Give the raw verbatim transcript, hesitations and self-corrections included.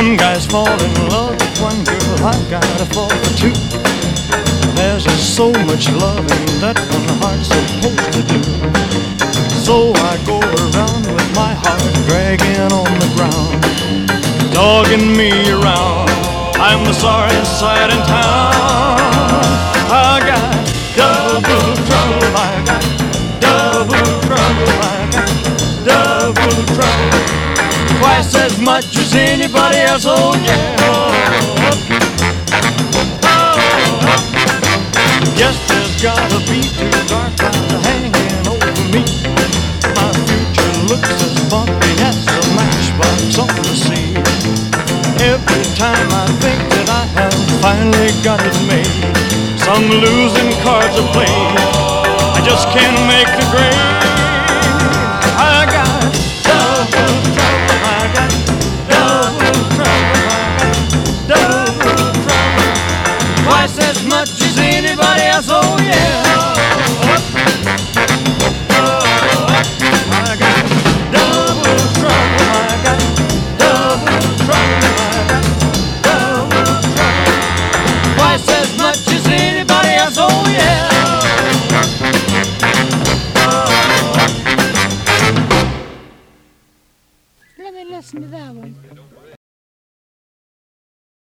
Some guys fall in love with one girl, I've got to fall for two. There's just so much loving that one heart's supposed to do. So I go around with my heart dragging on the ground, dogging me around. I'm the sorriest sight in town. I got double trouble, I got double trouble, I got double trouble. Twice as much as anybody else, oh yeah. Oh, yes, there's gotta be two dark clouds hanging over me. My future looks as bumpy as a matchbox on the sea. Every time I think that I have finally got it made, some losing cards are played. I just can't make the grade. I got double trouble, I got double trouble, I got double trouble. Twice as much